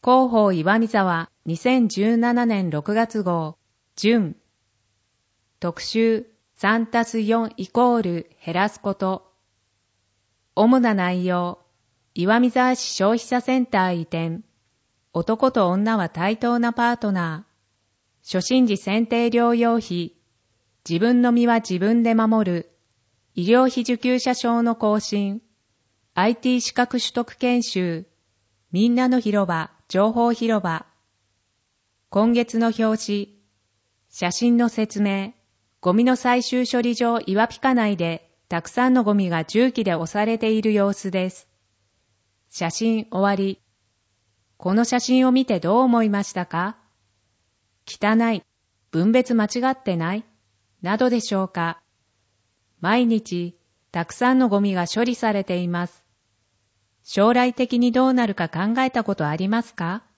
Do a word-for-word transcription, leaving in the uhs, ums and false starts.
広報岩見沢にせんじゅうななねんろくがつ号準特集 さんたすよん イコール減らすこと主な内容岩見沢市消費者センター移転男と女は対等なパートナー初診時選定療養費自分の身は自分で守る医療費受給者証の更新 アイティー 資格取得研修みんなの広場情報広場今月の表紙写真の説明ゴミの最終処理場岩ピカ内でたくさんのゴミが重機で押されている様子です写真終わりこの写真を見てどう思いましたか汚い分別間違ってないなどでしょうか毎日たくさんのゴミが処理されています将来的にどうなるか考えたことありますか